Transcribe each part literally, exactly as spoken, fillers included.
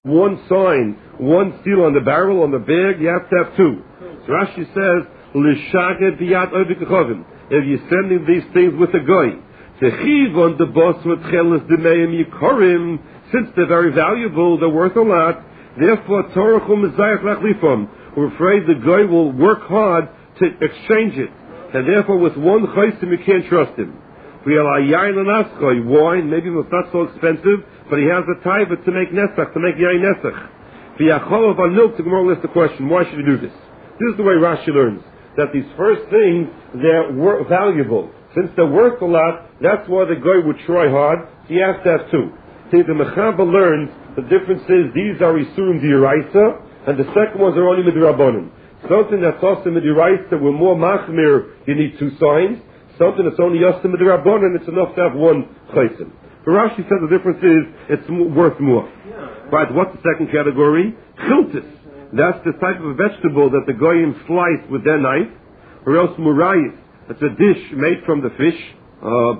one sign, one seal on the barrel, on the bag, you have to have two. So Rashi says, L'shaget biyat oivik lechovim. If you're sending these things with a goy, Techivon the boss with cheles demeim yikorim, since they're very valuable, they're worth a lot, therefore Torachum mizayach lachlifon. We're afraid the goy will work hard to exchange it. And therefore with one chaysim you can't trust him. We are yain and askoy, wine, maybe it's not so expensive, but he has a taiva to make nesach, to make yain nesach. V'yacholov on milk, the Gemara lists the question, why should he do this? This is the way Rashi learns, that these first things, they're wor- valuable. Since they're worth a lot, that's why the guy would try hard, so you have to have two. See, the Mechaba learns, the difference is, these are Isurim D'Oraisa, and the second ones are only Midrabanan. Something that's also Midrabaisa, we're more Machmir, you need two signs. Something that's only Yosem Midrabanan, it's enough to have one Chaysim. But Rashi says the difference is, it's worth more. Yeah. Right, what's the second category? Chiltis. That's the type of vegetable that the goyim slice with their knife. Or else murayis. It's a dish made from the fish. Uh,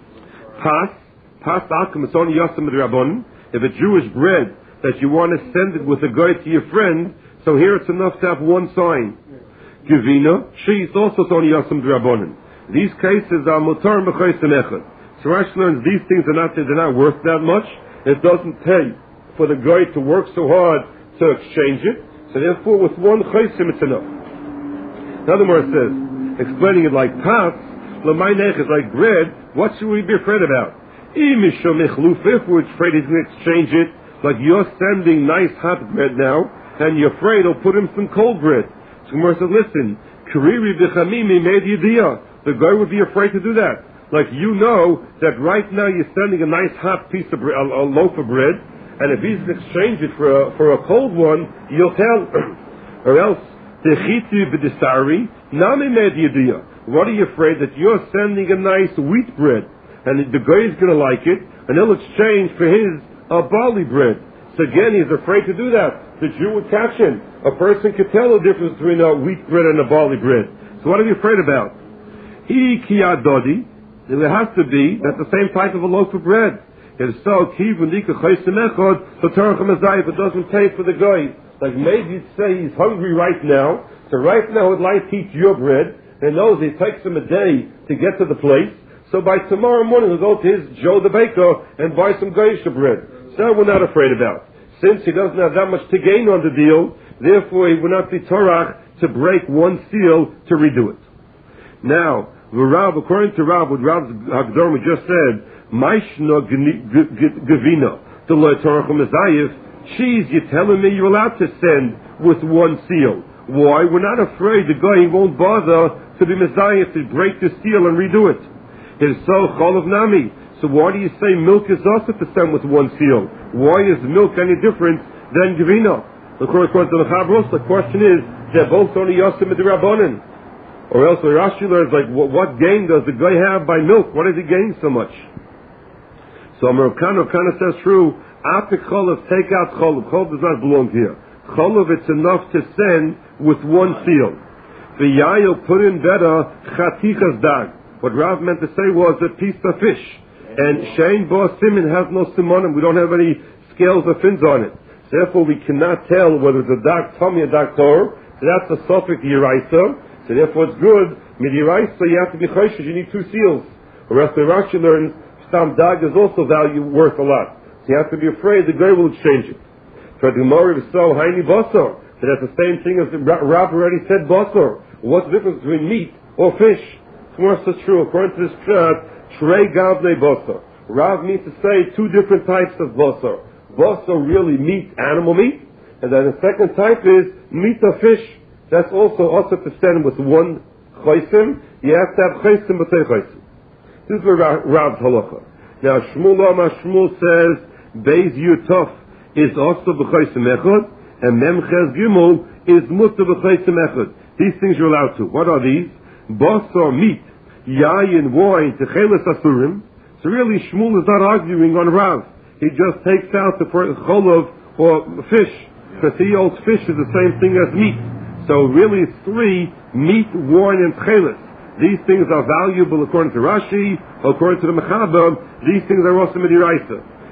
pas. Pas alkum, it's only Yosem Midrabanan. If a Jewish bread that you want to send it with a goy to your friend, so here it's enough to have one sign. Gevina. Cheese also is only Yosem Midrabanan. These cases are mutar b'chaysim echad. So Rashi learns these things are not, they're not worth that much. It doesn't pay for the guy to work so hard to exchange it. So therefore with one chaysim it's enough. Another word says, explaining it like pas, l'may nech is like bread, what should we be afraid about? If we're afraid he's going to exchange it, like you're sending nice hot bread now, and you're afraid he'll put him some cold bread. So Gemara says, listen, kiriri b'chamimi made yediyah. The guy would be afraid to do that. Like you know that right now you're sending a nice hot piece of bread, a, a loaf of bread, and if he's to exchange it for a, for a cold one, you'll tell. Or else, techiti b'disari nami mediyadiyah. What are you afraid that you're sending a nice wheat bread, and the guy is going to like it, and he'll exchange for his a barley bread. So again, he's afraid to do that. The Jew would catch him. A person could tell the difference between a wheat bread and a barley bread. So what are you afraid about? It has to be that's the same type of a loaf of bread. If so, if it doesn't pay for the guy, like maybe you'd say he's hungry right now, so right now he'd like to eat your bread, and knows it takes him a day to get to the place, so by tomorrow morning he'll go to his Joe the baker and buy some geisha bread. So we're not afraid about. Since he doesn't have that much to gain on the deal, therefore he will not be torach to break one seal to redo it. Now, Rav, according to Rav, what Rav Hagdorm just said, Maishna Gevina, the Torah Mezayif, cheese, you're telling me you're allowed to send with one seal. Why? We're not afraid the guy won't bother to be Mezayif to break the seal and redo it. It's so Chol of Nami. So why do you say milk is also to send with one seal? Why is milk any different than Gevina? According to the Chavros, the question is, they're both only Yosem Midrabanan. Or else the Rashi learns, like, what, what gain does the guy have by milk? What does he gain so much? So Rav Kana kind of says true, Apik Cholov, take out Cholov. Cholov does not belong here. Cholov, it's enough to send with one seal. The Yael put in better Chatichas Dag. What Rav meant to say was a piece of fish. And Shein Bo Simin has no simonim. We don't have any scales or fins on it. Therefore we cannot tell whether it's a Dag Tommy or Dag Tor. So that's a Sophic Yeraisa. So therefore it's good, midiraisa, so you have to be chayshish, you need two seals. Or else the Rashi learns, stam dag is also value worth a lot. So you have to be afraid the guy will exchange it. For the Gemara is so, haini basar. So that's the same thing as the Rav already said basar. What's the difference between meat or fish? Gemara says true, according to this chat, trei gavne basar. Rav means to say two different types of basar. Basar really meat, animal meat, and then the second type is meat of fish. That's also also to stand with one chaysim. You have to have chaysim b'tei chaysim. This is where Rav's halacha. Now Shmuel Amar Shmuel says Beis Yutov is also b'chaysim echad, and Memches Gimel is mutar b'chaysim echad. These things you're allowed to. What are these? Basar, meat, yayin, wine, techeles asurim. So really Shmuel is not arguing on Rav. He just takes out the cholov or fish, because he holds fish is the same thing as meat. So really it's three, meat, wine, and tcheles. These things are valuable according to Rashi, according to the Mechaba, these things are also midiraisa.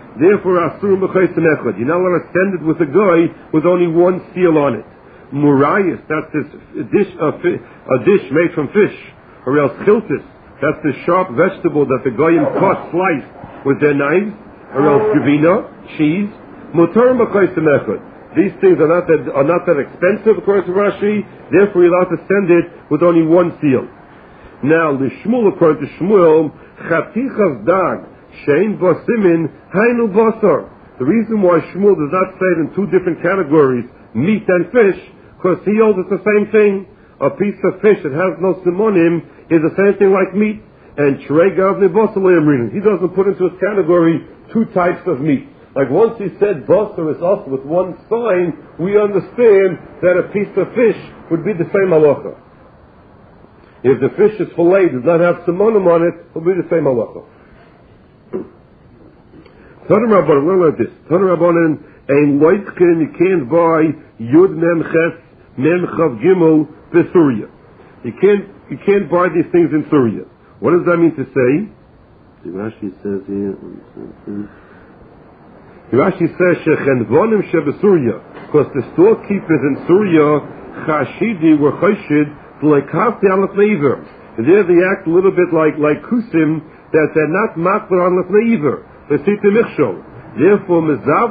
Therefore, asur b'chaysim echad. You're not allowed to send it with a guy with only one seal on it. Murayis, that's this dish, a, fi- a dish made from fish. Or else chiltis, that's the sharp vegetable that the goyim cut, slice with their knives. Or else gavina, cheese. Mutar b'chaysim echad. These things are not that are not that expensive, according to Rashi. Therefore, you're allowed to send it with only one seal. Now, the Shmuel, according to Shmuel, chatichas dag. Shein bosimin hainu bosar. The reason why Shmuel does not say it in two different categories, meat and fish, because he holds it's the same thing. A piece of fish that has no simonim is the same thing like meat. And Shregav nebosar, he doesn't put into his category two types of meat. Like once he said bosar is also with one sign, we understand that a piece of fish would be the same halacha. If the fish is filleted, does not have simonim on it, it will be the same halacha. Tana Rabbanan, learn like this. Tana Rabbanan, ein loitkin, you can't buy Yud Mem Ches Mem Chav Gimel Besuria. You can't, you can't buy these things in Surya. What does that mean to say? The Rashi says here, the Rashi says, Shechenvonim Shebesuria, because the storekeepers in Surya, Chashidi were Chashid, like half the Aleph Neiver. And there they act a little bit like, like Kusim, that they're not Makbar Aleph Neiver. Therefore,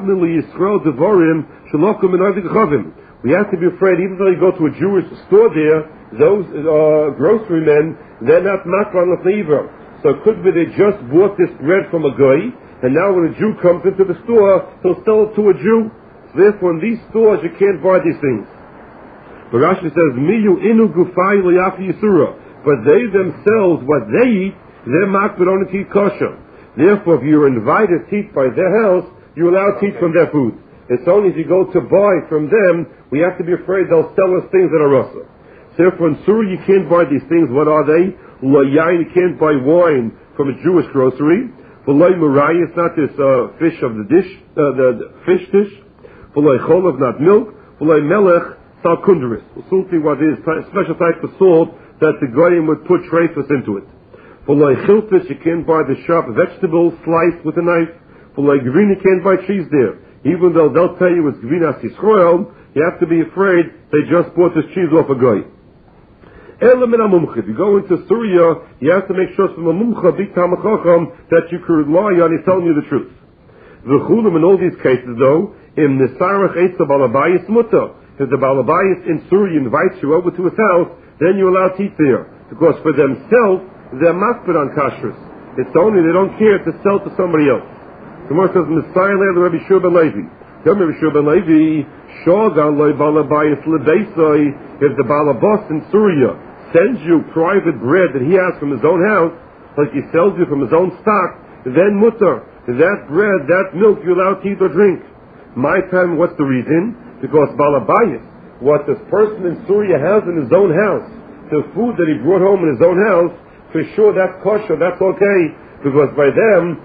we have to be afraid, even though you go to a Jewish store there, those uh, grocery men, they're not makran l'fneiver. So it could be they just bought this bread from a guy, and now when a Jew comes into the store, he'll sell it to a Jew. So therefore, in these stores, you can't buy these things. But Rashi says, Miyu inu gufay liyafi yisura. But they themselves, what they eat, they're makbar only to eat kosher. Therefore, if you're invited to eat by their house, you're allowed to eat from their food. It's only if you go to buy from them, we have to be afraid they'll sell us things that are rasa. Therefore, in Surah you can't buy these things. What are they? Lo yain, you can't buy wine from a Jewish grocery. V'lo murai, it's not this uh, fish of the dish, uh, the, the fish dish. V'lo cholav, not milk. V'lo melech, sal kundris. We'll soon see what is a special type of salt that the goyim would put treifus into it. For like chilfish, you can't buy the sharp vegetables sliced with a knife. For like green, you can't buy cheese there. Even though they'll tell you it's Gvinas Yisrael, you have to be afraid they just bought this cheese off a guy. Element of mumcha. If you go into Syria, you have to make sure from a mumcha, big tamachacham, that you can rely on, he's telling you the truth. The chulam in all these cases, though, in the Sarach Eitza Balabayis Mutta, if the Balabayis in Syria invites you over to his house, then you're allowed to eat there. Because for themselves, they're makbid on kashrus. It's only they don't care to sell to somebody else. The Gemara says, Messiah the Rabbi Shua ben Levi. Tell me, Rabbi Shua ben Levi, Shogan loy balabayis lebeisoi. If the balabas in Syria sends you private bread that he has from his own house, like he sells you from his own stock, then mutter. That bread, that milk, you're allowed to eat or drink. My time, what's the reason? Because balabayis, what this person in Syria has in his own house, the food that he brought home in his own house, for sure that's kosher, that's okay, because by them,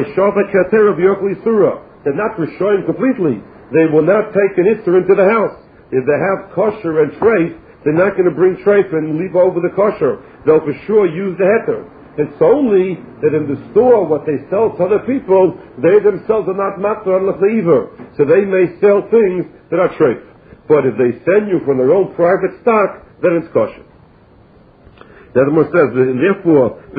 they're not rishoyim completely. They will not take an isser into the house. If they have kosher and treif, they're not going to bring treif and leave over the kosher. They'll for sure use the heter. It's only that in the store, what they sell to other people, they themselves are not matzah on l'cheiver. So they may sell things that are treif. But if they send you from their own private stock, then it's kosher. The other one says, and therefore, they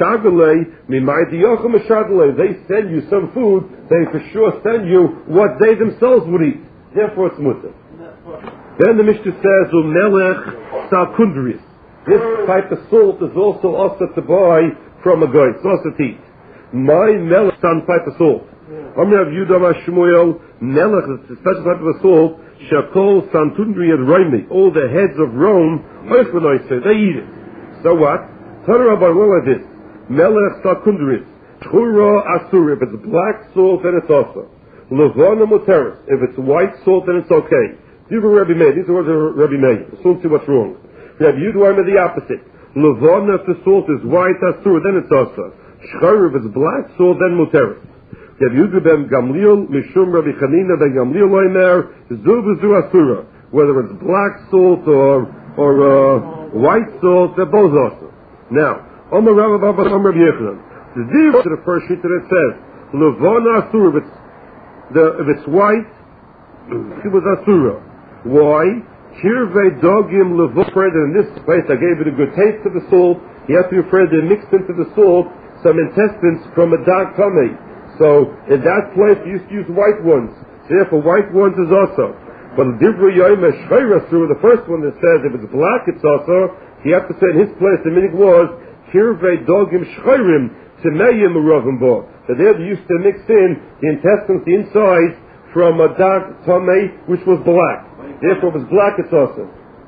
send you some food, they for sure send you what they themselves would eat. Therefore it's mutter. Then the Mishnah says, Melech sal kundris. This type of salt is also also to buy from a guy. It's also to eat. My melech some type of salt. I'm going to have Yudam Shmuel, melech, it's a special type of salt, shakol santundri and roimi. All the heads of Rome, they eat it. So what? Turn around by one like this. Melech sakundris. Chura asur. If it's black salt, then it's also. Levana muteris. If it's white salt, then it's okay. These are Rabbi Meir. These are words of Rabbi Meir. We'll soon see what's wrong. Rabbi Yudaim are the opposite. Levana, if the salt is white asur, then it's also. Shchar, if it's black salt, then muteris. Rabbi Yudaim ben Gamliel, Mishum Rabbi Chanina ben Gamliel loimer, zu v'zu asura. Whether it's black salt or, or, uh, white salt, they're both awesome. Now, Omer Rabbi Baba Omer Rabbi Yechanan. The deal to the first sheet that it says, Levon Asura, if it's, the, if it's white, it was Asura. Why? Kirvei Dogim Levon, afraid that in this place I gave it a good taste to the salt. You have to be afraid they mixed into the salt some intestines from a dark tummy. So in that place you used to use white ones. So therefore white ones is also. But the Divrei Yom Shchayra through the first one that says if it's black it's also, you have to say in his place the meaning was Kirvei Dogim Shchayrim Timeyim Ravim Bo. So there they used to mix in the intestines, the insides, from a dark tummy which was black. Therefore if it's black it's also.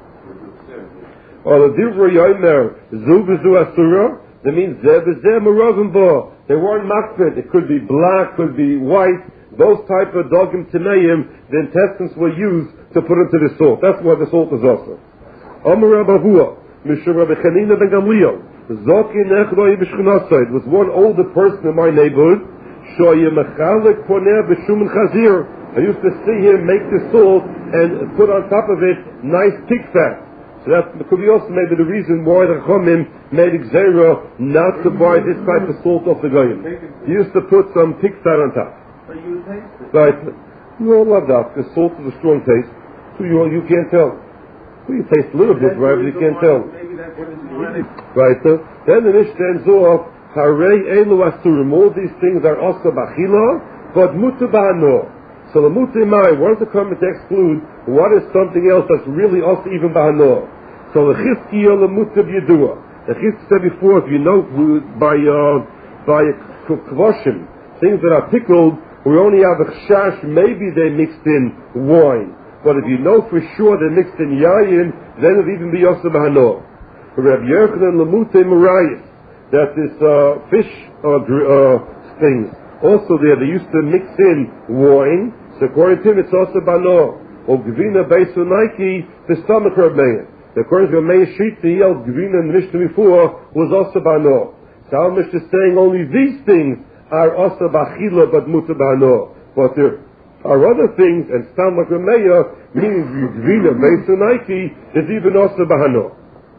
Or the Divrei Yomer Zu V'Zu Asura, that means Zeh V'Zeh Ravim Bo. They weren't makbid. It could be black, could be white. Those type of dogim Timeyim, the intestines were used to put into the salt. That's why the salt is also. Amar Rabbi Hua, Mishra Rabbi Chanina ben Gamliel, Zoki Nechdoi B'Shchnasai. It was one older person in my neighborhood. Shoye Mechalek Poneh B'Shumen Chazir. I used to see him make the salt and put on top of it nice pig fat. So that could be also maybe the reason why the Chomim made Xera not to buy this type of salt off the Goyim. He used to put some pig fat on top. But you taste it. Right. No, love that, because salt is a strong taste. So you, you can't tell. Well, you taste a little bit, right, but you can't tell. Maybe that's what it's ready. Right. So then the Mishnah ends off, Harei Elu Asurim. All these things are also Bachila, but Mutu Ba'ano. So the Mutu Mai wants to come to exclude what is something else that's really also even Ba'ano. So the Chizkiya the Mutu B'Yedua. The Chizkiya said before, if you know by, uh, by Kvoshim, things that are pickled, we only have a chash, maybe they mixed in wine. But if you know for sure they mixed in yayin, then it would even be Yosef Hano. Rabbi Yochanan Lamute Marias, that this uh, fish uh, uh, things, also there, they used to mix in wine, so according to him it's also Bano. Or Gvina Beisunaiki, the stomach Rabbein. According to Meir Shiti, El Gvina in the Mishnah before was also Bano. So our Mishnah is saying only these things are also bachila but muta b'hano. But there are other things, and stam like Rameya, meaning Gvina Beisunaiki, is even also b'hano.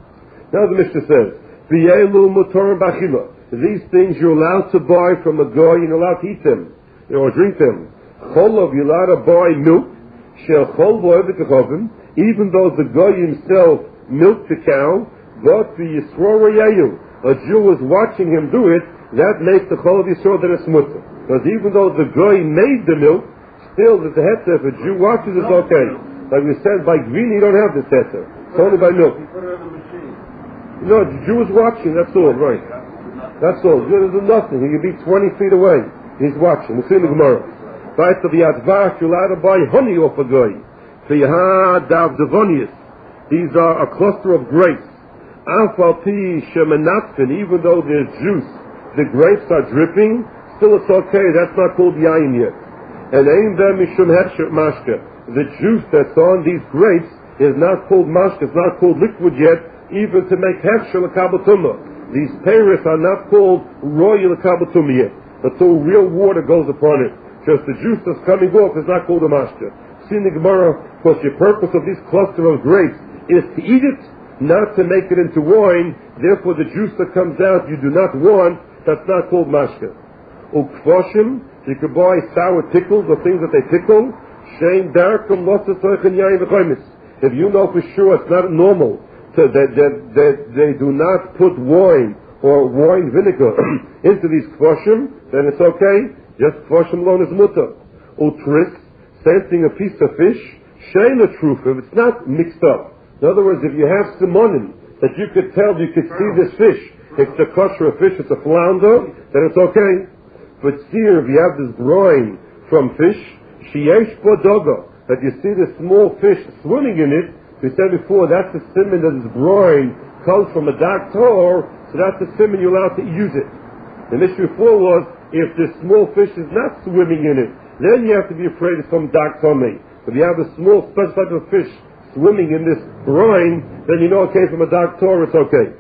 Now the Mishnah says, V'yelu mutar b'achila. These things you're allowed to buy from a guy, you're allowed to eat them, or drink them. Cholov, you're allowed to buy milk, shel chol v'oivit even though the guy himself milked the cow, but the Yisro Rayayu, a Jew was watching him do it, that makes the Chol of Yisrael that it's mutter. Because even though the guy made the milk, still there's a heter. If a Jew watches, it's okay. Like we said, by Gvini, you don't have this heter. It's only by milk. You put it on the machine. No, the Jew is watching, that's all, right. That's all. There's nothing. He can be twenty feet away. He's watching. We'll see in the Gemara. Right, so the Advash, you're allowed to buy honey off a guy. So you had Dav Devonius. These are a cluster of grapes. Alfalti Shemenatfin, even though there's juice, the grapes are dripping, still it's okay, that's not called yayin yet. And ain them mishum hechsher mashka. The juice that's on these grapes is not called mashka, it's not called liquid yet, even to make hechsher l'kabatuma. These peiros are not called royal l'kabatuma yet, until real water goes upon it. Just the juice that's coming off is not called a mashka. See in the Gemara, because the purpose of this cluster of grapes is to eat it, not to make it into wine. Therefore the juice that comes out you do not want, that's not called mashka. Ukvoshim, you could buy sour pickles or things that they pickle. Shein darkum losatoichin yayin v'chaymis. If you know for sure it's not normal to, that, that, that they do not put wine or wine vinegar into these kvoshim, then it's okay. Just kvoshim alone is mutter. Utris, sensing a piece of fish, shein a truth if it's not mixed up. In other words, if you have simonim that you could tell, you could see this fish, it's a kosher fish, it's a flounder, then it's okay. But here, if you have this brine from fish, sheyesh bodoga, that you see the small fish swimming in it, we said before, that's the simon that this brine comes from a dark tor, so that's the simon you're allowed to use it. The issue before was, if the small fish is not swimming in it, then you have to be afraid of some dark tummy. If you have a small special type of fish swimming in this brine, then you know, okay, from a dark tor, it's okay.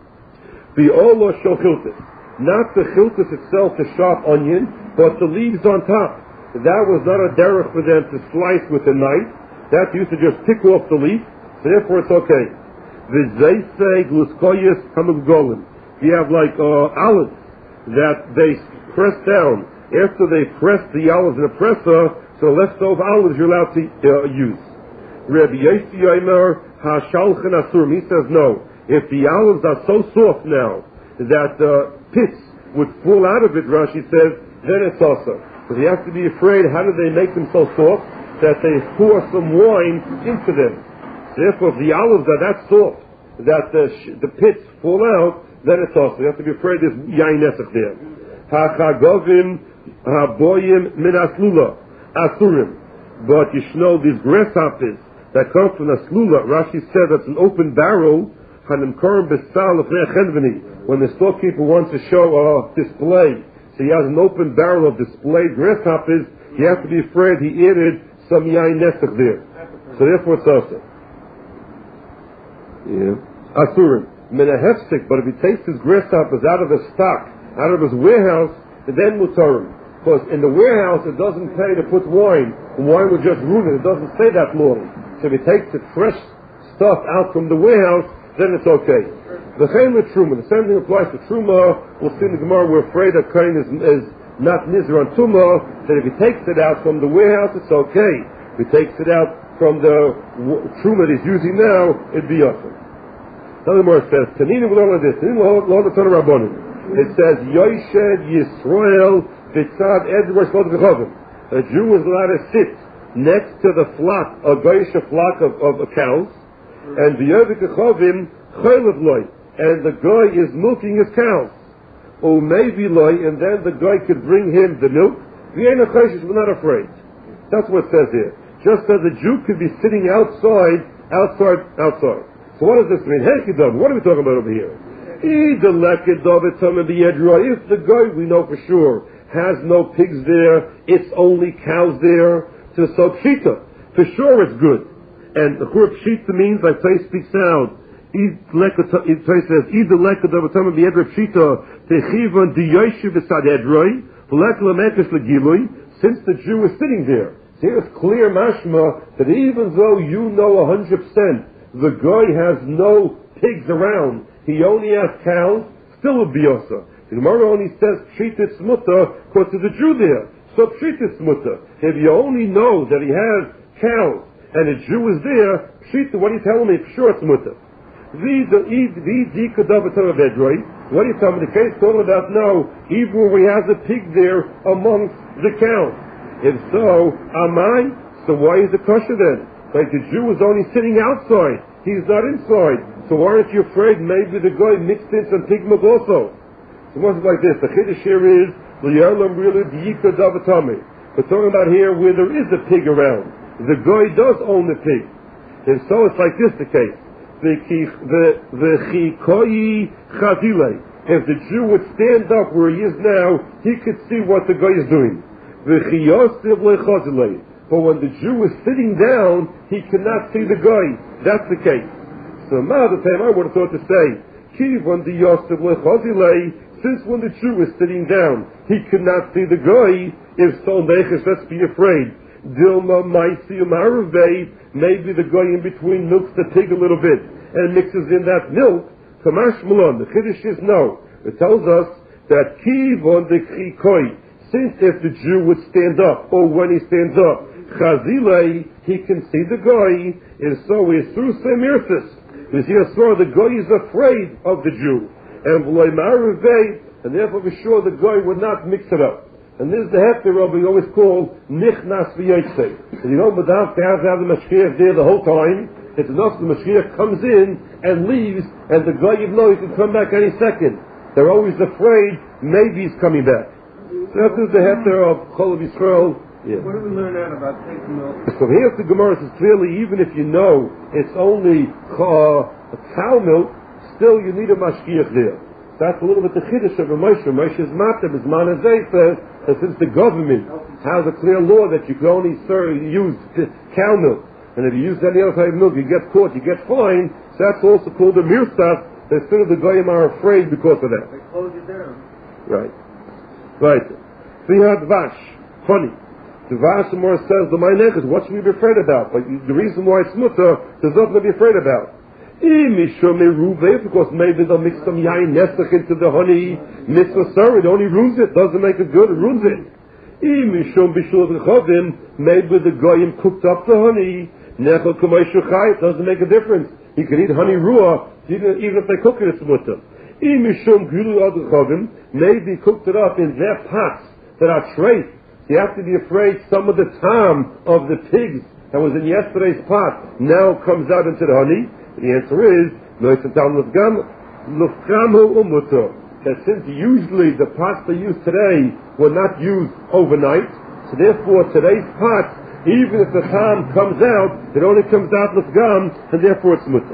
The olo shel chiltis. Not the chiltis itself, the sharp onion, but the leaves on top. That was not a derech for them to slice with a knife. That used to just pick off the leaf, so therefore it's okay. The zeisei gluskoyes hamugolin. You have like uh, olives that they press down After they press the olives in a presser, so the leftover olives you're allowed to uh, use. Rabbi Yossi Yomer Hashalchen Asurim. He says no. If the olives are so soft now that uh, pits would fall out of it, Rashi says, then it's also. Because you have to be afraid, how do they make them so soft? That they pour some wine into them. Therefore, if the olives are that soft that the, sh- the pits fall out, then it's also. You have to be afraid there's yain nesach there. Ha-chagovim ha-boyim min aslula asurim. But you should know these grasshoppers that come from the slula, Rashi said that's an open barrel, when the storekeeper wants to show a display, so he has an open barrel of displayed grasshoppers, you have to be afraid he added some yain nesach there. So therefore it's also. Yeah. Asurim. Menahefsik, but if he takes his grasshoppers out of his stock, out of his warehouse, then mutarim. Because in the warehouse it doesn't pay to put wine. The wine would just ruin it. It doesn't say that law. So if he takes the fresh stuff out from the warehouse, then it's okay. The same with Truma. The same thing applies to Truma. We'll see in the Gemara, we're afraid that Kain is, is not Nizr on Truma, that if he takes it out from the warehouse, it's okay. If he takes it out from the w- Truma that he's using now, it'd be awesome. Another Gemara says, Tanina with all of this, it says, Yoshed Yisrael Vitzad Edward Shlodim. A Jew is allowed to sit next to the flock, a Goyish flock of, of cows, and the Yovik Chovim Chaylev Loi, and the guy is milking his cows. Or maybe Loi, and then the guy could bring him the milk. We're not afraid. That's what it says here. Just as a Jew could be sitting outside, outside, outside. So what does this mean? Hekidov, what are we talking about over here? If the guy we know for sure has no pigs there, it's only cows there, so so pshita. For sure it's good. And the word pshita means, like Tais speaks out, it says, either lekadav atam b'yedra pshita techivon diyoshiv v'sad edroi v'lekla mekesh legilui, since the Jew is sitting there. So here's clear mashma that even though you know a hundred percent the guy has no pigs around, he only has cows, still would be osa. The Gemara only says pshita smuta because there's a Jew there. So pshita smuta. If you only know that he has cows and a Jew is there, pshita, what are you telling me? For sure it's muta. What are you telling me? The case talking about no, even when he has a pig there amongst the cows. If so, am I? So why is it kosher then? Like the Jew is only sitting outside. He's not inside. So aren't you afraid maybe the guy mixed in some pig milk also? So what's it like this? The chiddush here is we're talking about here where there is a pig around. The guy does own the pig. And so it's like this the case. The the chikoi chazile. If the Jew would stand up where he is now, he could see what the guy is doing. The chiyosiv lechazile. But when the Jew is sitting down, he cannot see the guy. That's the case. So now the time I would have thought to say, Kivon the yosiv lechazile. Since when the Jew is sitting down, he could not see the guy. If so, neches, let's be afraid. Dilma maisi umaruvei. Maybe the guy in between milks the pig a little bit and mixes in that milk. Kamash malon. The chiddush is no. It tells us that kivon the chikoi. Since if the Jew would stand up, or when he stands up, chazilei, he can see the guy, and so he's through semirsis. We see a story, the guy is afraid of the Jew. And and therefore for sure the guy would not mix it up. And this is the hefter of we always call nichnas v'yotzei. And you don't have to have, to have the Mashiach there the whole time. It's enough the Mashiach comes in and leaves, and the guy you know he can come back any second. They're always afraid maybe he's coming back. So that is the hefter of Chol of Yisrael. Yeah. What do we learn out about taking milk? So here the Gemara says clearly, even if you know it's only uh, cow milk, still you need a mashgiach there. That's a little bit the chiddush of a Moshe. Moshe's matam is manazeh says that since the government has a clear law that you can only serve, use cow milk, and if you use any other type of milk, you get caught, you get fined. So that's also called a mirsas. That still the goyim are afraid because of that. They close it down. Right, right. So you have Dvash. Funny. Dvash more says the ma'anechus. What should we be afraid about? But the reason why it's mutter, there's nothing to be afraid about. Because maybe they'll mix some yain nesach into the honey mitzvah sir. It only ruins it. Doesn't make it good. It ruins it. Mishum bishul rechovim, maybe the goyim cooked up the honey. Nechol k'moishu chai, it doesn't make a difference. You can eat honey ruah, even, even if they cook it, it's mutter. Mishum gilu ad rechovim, maybe cooked it up in their pots that are traced. You have to be afraid some of the time of the pigs that was in yesterday's pot now comes out into the honey. And the answer is, that since usually the pots they use today were not used overnight, so therefore today's pots, even if the time comes out, it only comes out l'fgam, and therefore it's mutter.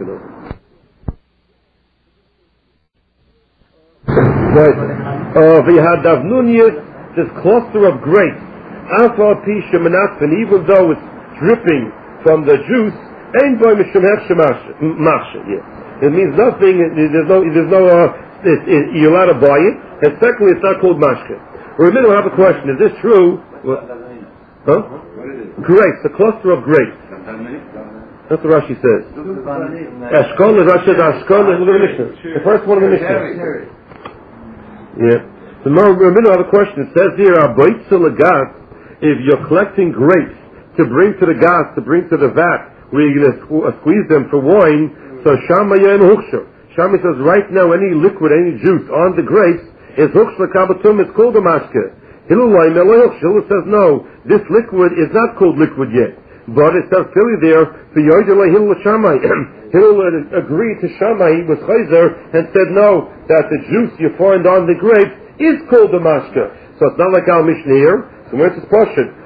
Right. Uh, we had davnuniyas, this cluster of grapes, alpha pisha menatfen, even though it's dripping from the juice, ain't boy mishum hechshe machshe. Yeah, it means nothing. There's no, there's no. Uh, it, it, you're allowed to buy it, and secondly, it's not called mashke. Remember, I have a question. Is this true? What? Huh? Grapes, a cluster of grapes. That's what Rashi says. Ashkol, Rashi, Ashkol. Look at the Mishnah. The first one of the Mishnah. Yeah. So now, remember, I have a question. It says here, if you're collecting grapes to bring to the gas, to bring to the vat, where you're going to squ- uh, squeeze them for wine, so Shama Yen Huksha. Shama says, right now, any liquid, any juice on the grapes is Huksha Kabatum, it's called a mashke. Hillel says, no, this liquid is not called liquid yet. But it says clearly there, Hillel Shammai. Hillel agreed to Shammai with Chayzer and said, no, that the juice you find on the grapes is called a mashke. So it's not like our Mishnah here. So where's this portion?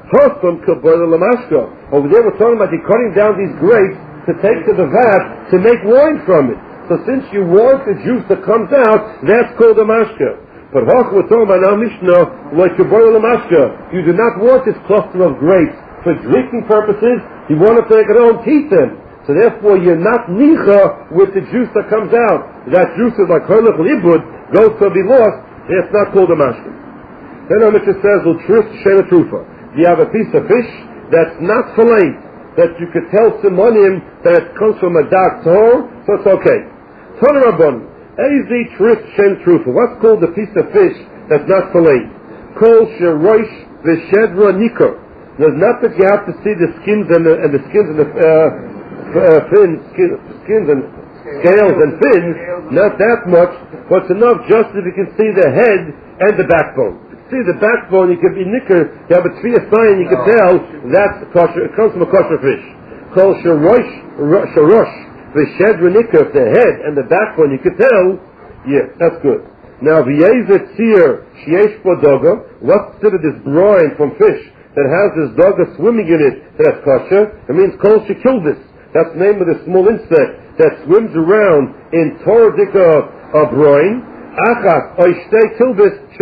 Over there we're talking about you cutting down these grapes to take to the vat to make wine from it. So since you want the juice that comes out, that's called a mashke. But Hach, we're talking about our Mishnah, like you boil a mashke. You do not want this cluster of grapes for drinking purposes. You want to take it home, eat them. So therefore you're not nicha with the juice that comes out. That juice is like Holech Libud, goes to be lost. It's not called a mashke. Then our Mishnah says, L'trus shena trufa. You have a piece of fish that's not filleted, that you could tell simonim that it comes from a dark tor, so it's okay. Tana Rabban, Ezi Trus Shen Trufa. What's called a piece of fish that's not filleted? Kol Sheroish V'Shedra Nikor. There's not that you have to see the skins and the, and the skins and the uh, uh, fins, skin, skins and scales and fins, not that much, but it's enough just if you can see the head and the backbone. See the backbone, you can be nicker, you have a tviya sign, you can tell that's kosher, it comes from a kosher fish. Kol Sheroish Sherosh V'Shedra Nikor, the head and the backbone, you can tell, yeah, that's good. Now, V'Yezet Tzir Sheyesh Po Doga, what's considered this brine from fish that has this doga swimming in it that's kosher? It means Kol Shekilvis. That's the name of the small insect that swims around in Toradika uh, brine. Achas Oishtei Kilvis